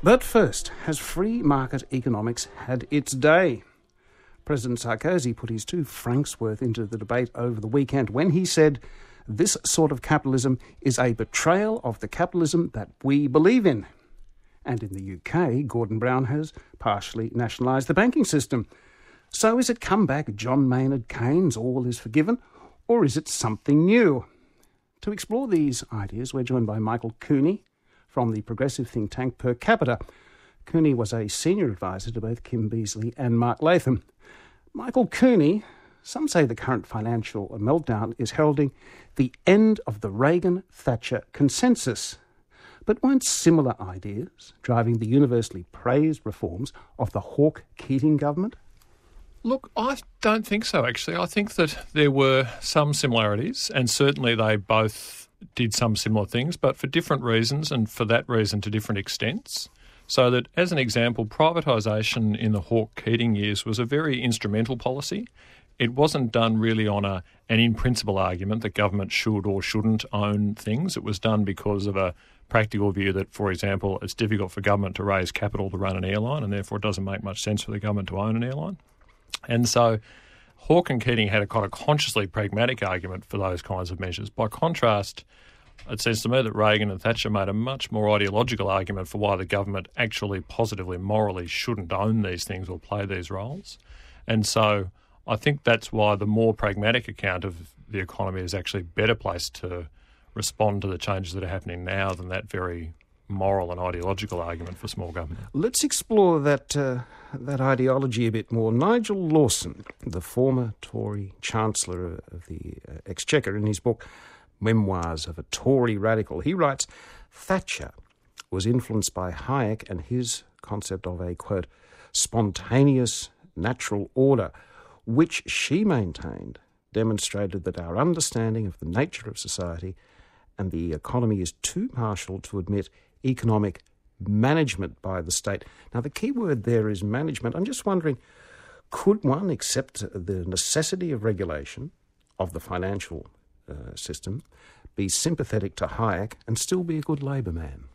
But first, has free market economics had its day? President Sarkozy put his 2 francs worth into the debate over the weekend when he said, "This sort of capitalism is a betrayal of the capitalism that we believe in." And in the UK, Gordon Brown has partially nationalised the banking system. So is it comeback John Maynard Keynes, all is forgiven, or is it something new? To explore these ideas, we're joined by Michael Cooney from the progressive think tank Per Capita. Cooney was a senior advisor to both Kim Beazley and Mark Latham. Michael Cooney, some say the current financial meltdown is heralding the end of the Reagan-Thatcher consensus. But weren't similar ideas driving the universally praised reforms of the Hawke-Keating government? Look, I don't think so, actually. I think that there were some similarities, and certainly they both did some similar things, but for different reasons, and for that reason to different extents. So that, as an example, privatisation in the Hawke-Keating years was a very instrumental policy. It wasn't done really on an in-principle argument that government should or shouldn't own things. It was done because of a practical view that, for example, it's difficult for government to raise capital to run an airline, and therefore it doesn't make much sense for the government to own an airline. And so Hawke and Keating had a kind of consciously pragmatic argument for those kinds of measures. By contrast, it seems to me that Reagan and Thatcher made a much more ideological argument for why the government actually positively, morally shouldn't own these things or play these roles. And so I think that's why the more pragmatic account of the economy is actually better placed to respond to the changes that are happening now than that very moral and ideological argument for small government. Let's explore that ideology a bit more. Nigel Lawson, the former Tory Chancellor of the Exchequer, in his book Memoirs of a Tory Radical, he writes, Thatcher was influenced by Hayek and his concept of a, quote, spontaneous natural order, which she maintained demonstrated that our understanding of the nature of society and the economy is too partial to admit economic management by the state. Now, the key word there is management. I'm just wondering, could one accept the necessity of regulation of the financial system, be sympathetic to Hayek, and still be a good Labor man?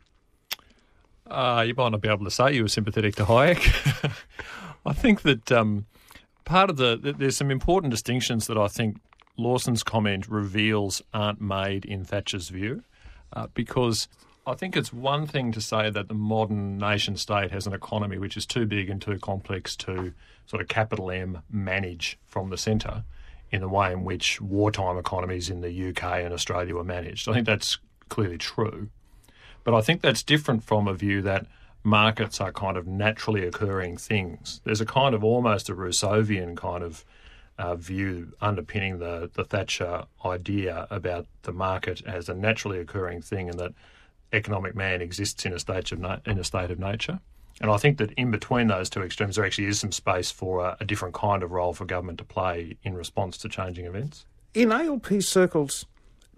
You might not be able to say you were sympathetic to Hayek. I think that part of there's some important distinctions that I think Lawson's comment reveals aren't made in Thatcher's view, because I think it's one thing to say that the modern nation state has an economy which is too big and too complex to sort of capital M manage from the centre in the way in which wartime economies in the UK and Australia were managed. I think that's clearly true. But I think that's different from a view that markets are kind of naturally occurring things. There's a kind of almost a Rousseauian kind of view underpinning the Thatcher idea about the market as a naturally occurring thing and that economic man exists in a state of nature. And I think that in between those two extremes there actually is some space for a different kind of role for government to play in response to changing events. In ALP circles,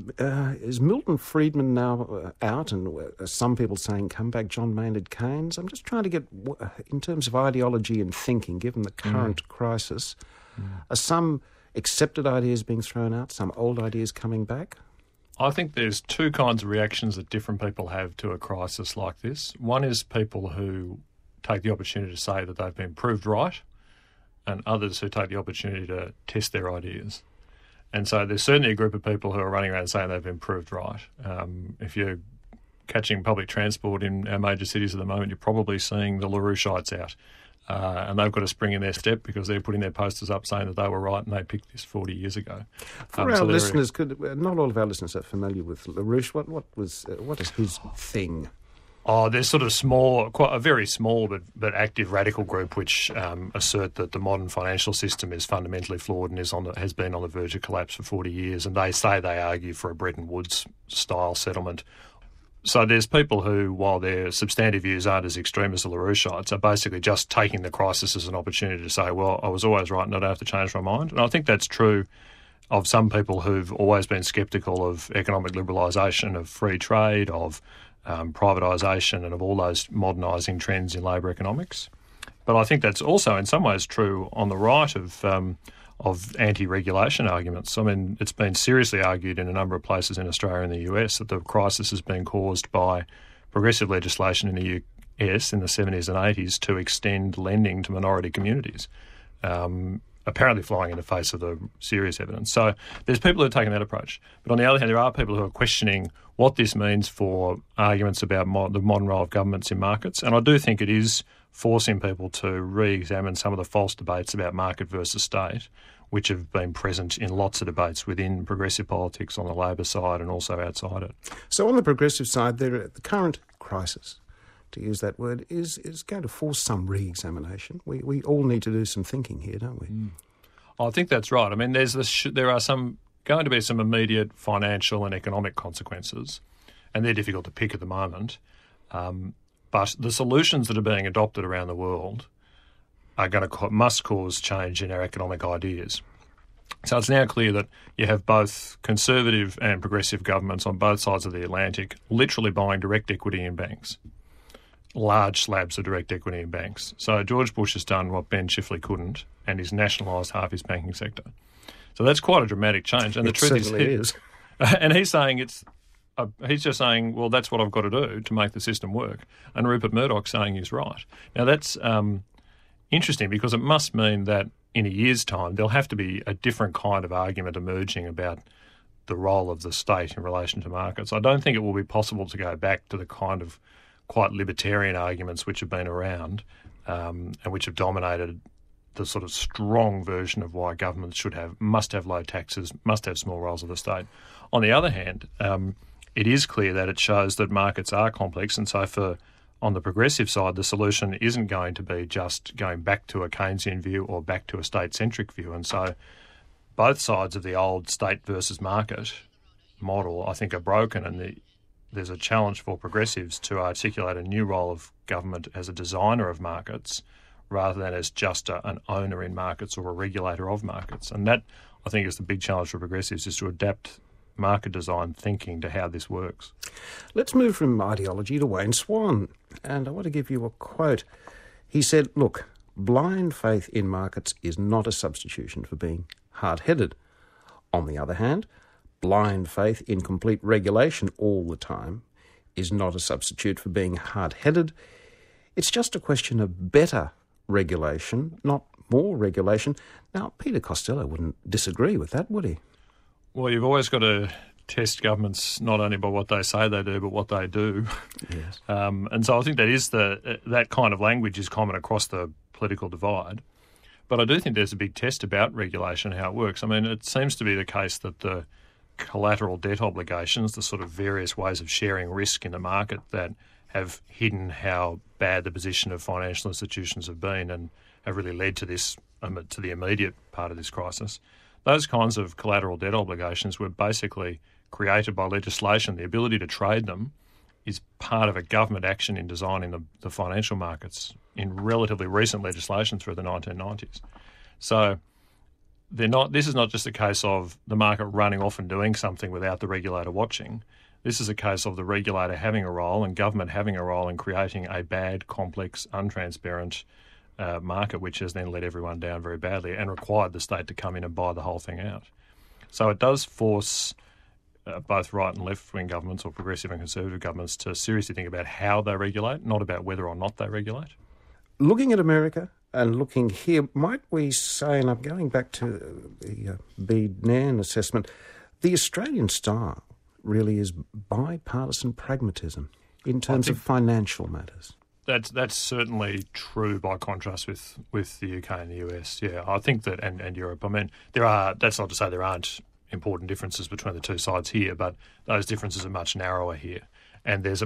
is Milton Friedman now out, and some people saying come back John Maynard Keynes? I'm just trying to get, in terms of ideology and thinking, given the current crisis, are some accepted ideas being thrown out, some old ideas coming back? I think there's two kinds of reactions that different people have to a crisis like this. One is people who take the opportunity to say that they've been proved right, and others who take the opportunity to test their ideas. And so there's certainly a group of people who are running around saying they've been proved right. If you're catching public transport in our major cities at the moment, you're probably seeing the LaRouchites out. And they've got a spring in their step because they're putting their posters up saying that they were right and they picked this 40 years ago. For our listeners, not all of our listeners are familiar with LaRouche. What is his thing? Oh, there's sort of a very small but active radical group which assert that the modern financial system is fundamentally flawed and has been on the verge of collapse for 40 years. And they argue for a Bretton Woods-style settlement. So there's people who, while their substantive views aren't as extreme as the LaRouchites, are basically just taking the crisis as an opportunity to say, well, I was always right and I don't have to change my mind. And I think that's true of some people who've always been sceptical of economic liberalisation, of free trade, of privatisation and of all those modernising trends in labour economics. But I think that's also in some ways true on the right of anti-regulation arguments. I mean, it's been seriously argued in a number of places in Australia and the US that the crisis has been caused by progressive legislation in US in the 70s and 80s to extend lending to minority communities, apparently flying in the face of the serious evidence. So there's people who are taking that approach. But on the other hand, there are people who are questioning what this means for arguments about the modern role of governments in markets. And I do think it is forcing people to re-examine some of the false debates about market versus state, which have been present in lots of debates within progressive politics on the Labor side and also outside it. So on the progressive side, the current crisis, to use that word, is going to force some re-examination. We all need to do some thinking here, don't we? I think that's right. I mean, there are going to be some immediate financial and economic consequences, and they're difficult to pick at the moment. But the solutions that are being adopted around the world must cause change in our economic ideas. So it's now clear that you have both conservative and progressive governments on both sides of the Atlantic literally buying direct equity in banks, large slabs of direct equity in banks. So George Bush has done what Ben Chifley couldn't, and he's nationalised half his banking sector. So that's quite a dramatic change. And the truth is, and he's saying he's just saying, well, that's what I've got to do to make the system work. And Rupert Murdoch's saying he's right. Now that's interesting, because it must mean that in a year's time there'll have to be a different kind of argument emerging about the role of the state in relation to markets. I don't think it will be possible to go back to the kind of quite libertarian arguments which have been around and which have dominated the sort of strong version of why governments must have low taxes, must have small roles of the state. On the other hand, it is clear that it shows that markets are complex, and so on the progressive side, the solution isn't going to be just going back to a Keynesian view or back to a state-centric view. And so both sides of the old state versus market model, I think, are broken, and there's a challenge for progressives to articulate a new role of government as a designer of markets rather than as just an owner in markets or a regulator of markets. And that, I think, is the big challenge for progressives, is to adapt market design thinking to how this works. Let's move from ideology to Wayne Swan. And I want to give you a quote. He said, look, blind faith in markets is not a substitution for being hard-headed. On the other hand, blind faith in complete regulation all the time is not a substitute for being hard-headed. It's just a question of better regulation, not more regulation. Now, Peter Costello wouldn't disagree with that, would he? Well, you've always got to test governments not only by what they say they do, but what they do. Yes. And so I think that kind of language is common across the political divide. But I do think there's a big test about regulation, how it works. I mean, it seems to be the case that the collateral debt obligations, the sort of various ways of sharing risk in the market that have hidden how bad the position of financial institutions have been and have really led to this, to the immediate part of this crisis. Those kinds of collateral debt obligations were basically created by legislation. The ability to trade them is part of a government action in designing the financial markets in relatively recent legislation through the 1990s. So this is not just a case of the market running off and doing something without the regulator watching. This is a case of the regulator having a role and government having a role in creating a bad, complex, untransparent market, which has then let everyone down very badly and required the state to come in and buy the whole thing out. So it does force both right and left-wing governments, or progressive and conservative governments, to seriously think about how they regulate, not about whether or not they regulate. Looking at America and looking here, might we say, and I'm going back to the Bede-Nairn assessment, the Australian style really is bipartisan pragmatism in terms of financial matters. That's certainly true by contrast with the UK and the US. Yeah, I think that, and Europe. I mean, that's not to say there aren't important differences between the two sides here, but those differences are much narrower here. And there's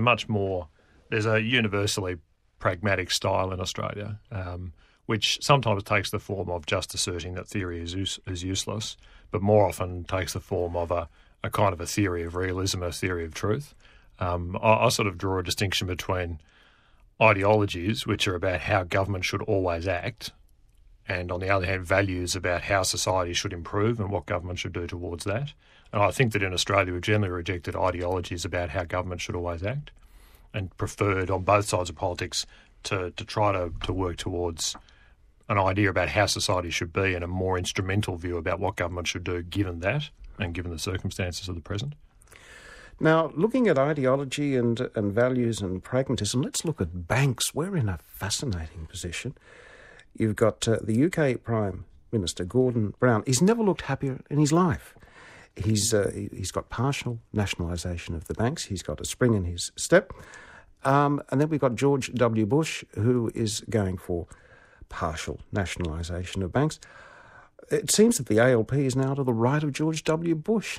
a universally pragmatic style in Australia, which sometimes takes the form of just asserting that theory is useless, but more often takes the form of a kind of a theory of realism, a theory of truth. I sort of draw a distinction between ideologies, which are about how government should always act, and on the other hand, values about how society should improve and what government should do towards that. And I think that in Australia we've generally rejected ideologies about how government should always act and preferred on both sides of politics to try to work towards an idea about how society should be and a more instrumental view about what government should do given that and given the circumstances of the present. Now, looking at ideology and values and pragmatism, let's look at banks. We're in a fascinating position. You've got the UK Prime Minister, Gordon Brown. He's never looked happier in his life. He's got partial nationalisation of the banks. He's got a spring in his step. And then we've got George W. Bush, who is going for partial nationalisation of banks. It seems that the ALP is now to the right of George W. Bush.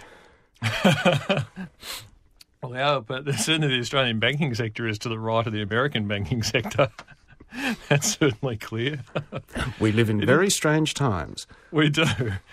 Well, yeah, but certainly the Australian banking sector is to the right of the American banking sector. That's certainly clear. We live in very strange times. We do.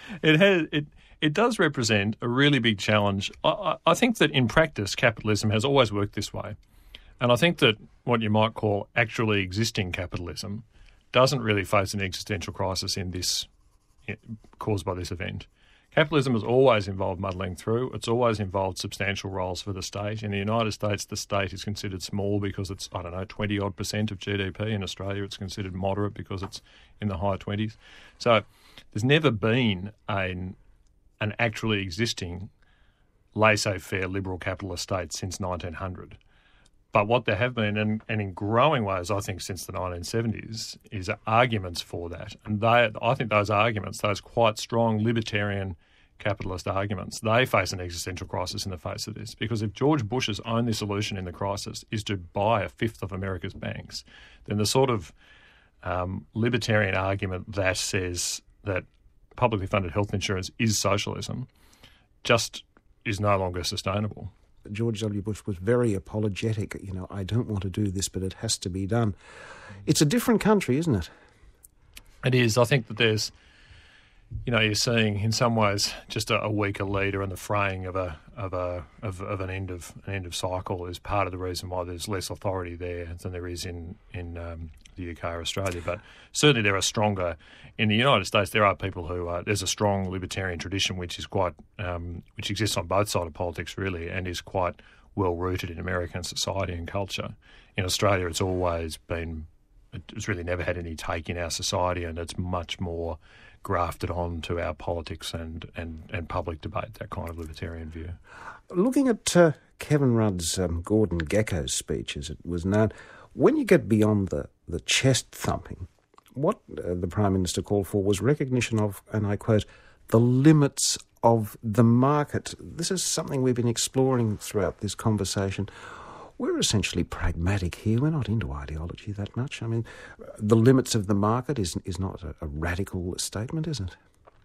It does represent a really big challenge. I think that in practice, capitalism has always worked this way. And I think that what you might call actually existing capitalism doesn't really face an existential crisis in this caused by this event. Capitalism has always involved muddling through. It's always involved substantial roles for the state. In the United States, the state is considered small because it's, 20-odd% of GDP. In Australia, it's considered moderate because it's in the high 20s. So there's never been an actually existing laissez-faire liberal capitalist state since 1900. But what there have been, and in growing ways, I think, since the 1970s, is arguments for that. And I think those arguments, those quite strong libertarian capitalist arguments, they face an existential crisis in the face of this. Because if George Bush's only solution in the crisis is to buy a fifth of America's banks, then the sort of libertarian argument that says that publicly funded health insurance is socialism just is no longer sustainable. George W. Bush was very apologetic. I don't want to do this, but it has to be done. It's a different country, isn't it? It is. I think that there's, you're seeing in some ways just a weaker leader, and the fraying of an end of cycle is part of the reason why there's less authority there than there is in the UK or Australia. But certainly there are stronger. In the United States, there are people who there's a strong libertarian tradition which is quite which exists on both sides of politics really, and is quite well rooted in American society and culture. In Australia, it's really never had any take in our society, and it's much more grafted on to our politics and public debate, that kind of libertarian view. Looking at Kevin Rudd's Gordon Gekko's speech, as it was known, when you get beyond the chest thumping, what the Prime Minister called for was recognition of, and I quote, the limits of the market. This is something we've been exploring throughout this conversation. We're essentially pragmatic here. We're not into ideology that much. I mean, the limits of the market is not a radical statement, is it?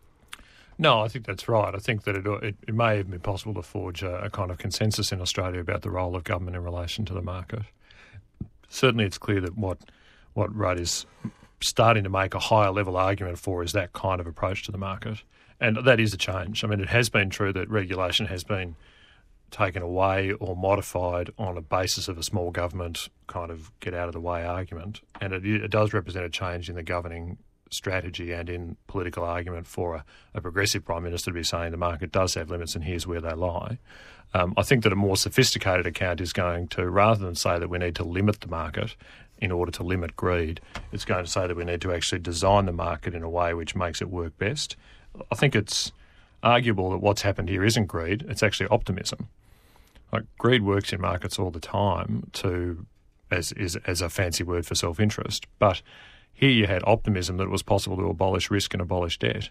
No, I think that's right. I think that it may have been possible to forge a kind of consensus in Australia about the role of government in relation to the market. Certainly it's clear that what Rudd is starting to make a higher level argument for is that kind of approach to the market. And that is a change. I mean, it has been true that regulation has been taken away or modified on a basis of a small government kind of get out of the way argument. And it does represent a change in the governing strategy and in political argument for a progressive Prime Minister to be saying the market does have limits and here's where they lie. I think that a more sophisticated account is going to, rather than say that we need to limit the market in order to limit greed, it's going to say that we need to actually design the market in a way which makes it work best. I think it's arguable that what's happened here isn't greed, it's actually optimism. Like, greed works in markets all the time as a fancy word for self-interest, but here you had optimism that it was possible to abolish risk and abolish debt.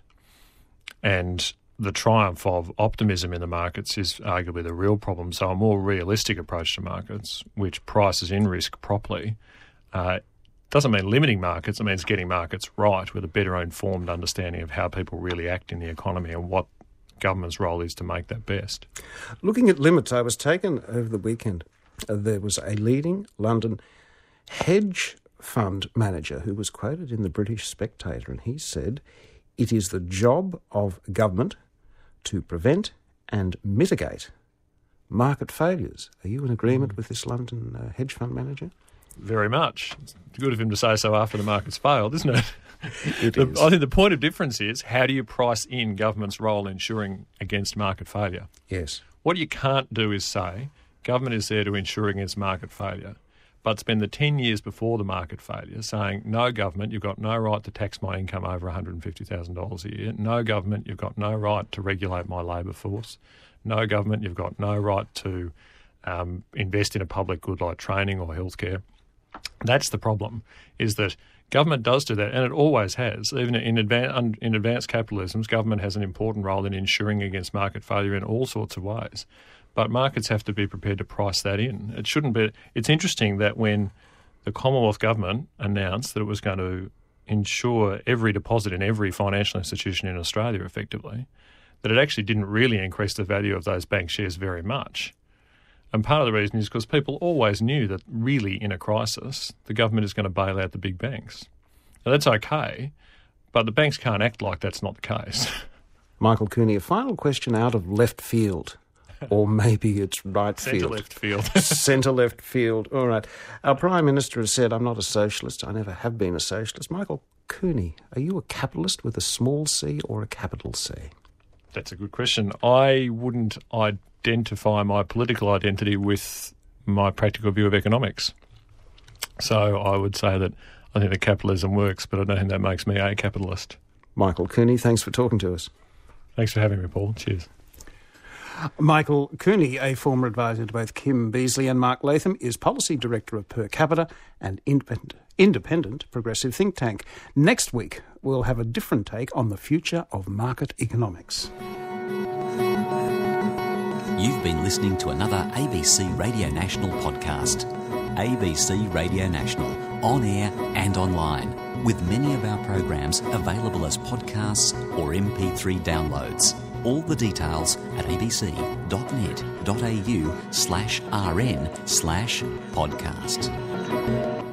And the triumph of optimism in the markets is arguably the real problem. So a more realistic approach to markets, which prices in risk properly, doesn't mean limiting markets. It means getting markets right with a better informed understanding of how people really act in the economy and what government's role is to make that best. Looking at limits, I was taken over the weekend. There was a leading London hedge fund manager who was quoted in the British Spectator, and he said, "It is the job of government to prevent and mitigate market failures." Are you in agreement with this London hedge fund manager? Very much. It's good of him to say so after the market's failed, isn't it? It is. I think the point of difference is, how do you price in government's role in ensuring against market failure? Yes. What you can't do is say government is there to ensure against market failure, but spend the 10 years before the market failure saying, no government, you've got no right to tax my income over $150,000 a year. No government, you've got no right to regulate my labour force. no government, you've got no right to invest in a public good like training or healthcare. That's the problem, is that government does do that, and it always has. Even in advanced capitalisms, government has an important role in ensuring against market failure in all sorts of ways. But markets have to be prepared to price that in. It shouldn't be. It's interesting that when the Commonwealth government announced that it was going to insure every deposit in every financial institution in Australia effectively, that it actually didn't really increase the value of those bank shares very much. And part of the reason is because people always knew that really in a crisis, the government is going to bail out the big banks. Now that's okay, but the banks can't act like that's not the case. Michael Cooney, a final question out of left field. Or maybe it's right field. Centre-left field. Centre-left field. All right. Our Prime Minister has said, I'm not a socialist. I never have been a socialist. Michael Cooney, are you a capitalist with a small c or a capital C? That's a good question. I wouldn't identify my political identity with my practical view of economics. So I would say that I think that capitalism works, but I don't think that makes me a capitalist. Michael Cooney, thanks for talking to us. Thanks for having me, Paul. Cheers. Michael Cooney, a former advisor to both Kim Beazley and Mark Latham, is Policy Director of Per Capita, an independent progressive think tank. Next week, we'll have a different take on the future of market economics. You've been listening to another ABC Radio National podcast. ABC Radio National, on air and online, with many of our programs available as podcasts or MP3 downloads. All the details at abc.net.au/rn/podcast.